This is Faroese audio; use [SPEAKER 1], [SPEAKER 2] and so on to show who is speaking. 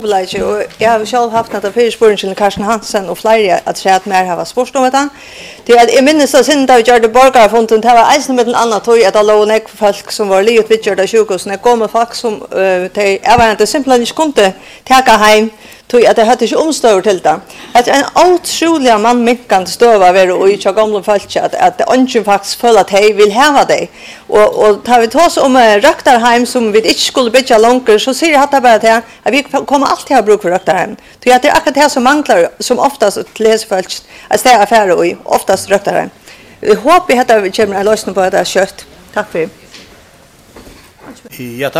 [SPEAKER 1] Och jag har själv haft några förspårningar till Karsten Hansen och flera att säga att mer har sport om det. Det är jag minns att sen då gjorde borgarfonden det var ens med en annan tog att alla och folk som var livet vid gjorde sjukhus när kommer folk som det var inte simpelt inte kunde ta hem tog att det hade inte omstår till det. Att en otrolig man mycket stöva var och i gamla folk att det inte faktiskt för att hej vill ha det. Och tar vi tas om Röktarheim som vi inte skulle bygga långt så ser jag att det bara att vi kommer alltid ha bruk för Röktarheim. Så att det är akkurat det som manglar som oftast läser folk att det är affärer och oftast Röktarheim. Jag hoppas att vi kommer att lösna på det kött. Tack för det.
[SPEAKER 2] Ja,